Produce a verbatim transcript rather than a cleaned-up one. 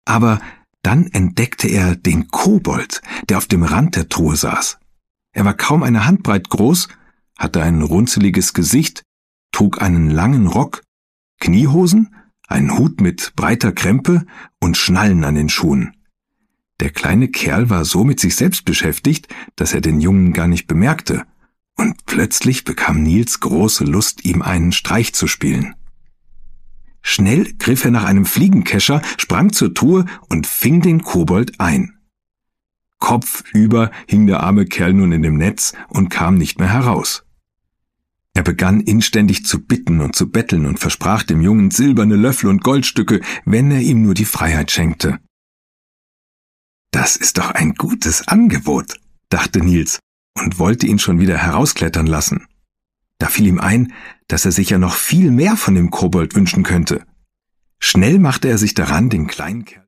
Aber dann entdeckte er den Kobold, der auf dem Rand der Truhe saß. Er war kaum eine Handbreit groß, hatte ein runzeliges Gesicht, trug einen langen Rock, Kniehosen, einen Hut mit breiter Krempe und Schnallen an den Schuhen. Der kleine Kerl war so mit sich selbst beschäftigt, dass er den Jungen gar nicht bemerkte, und plötzlich bekam Nils große Lust, ihm einen Streich zu spielen. Schnell griff er nach einem Fliegenkescher, sprang zur Truhe und fing den Kobold ein. Kopfüber hing der arme Kerl nun in dem Netz und kam nicht mehr heraus. Er begann inständig zu bitten und zu betteln und versprach dem Jungen silberne Löffel und Goldstücke, wenn er ihm nur die Freiheit schenkte. »Das ist doch ein gutes Angebot«, dachte Nils und wollte ihn schon wieder herausklettern lassen. Da fiel ihm ein, dass er sich ja noch viel mehr von dem Kobold wünschen könnte. Schnell machte er sich daran, den kleinen Kerl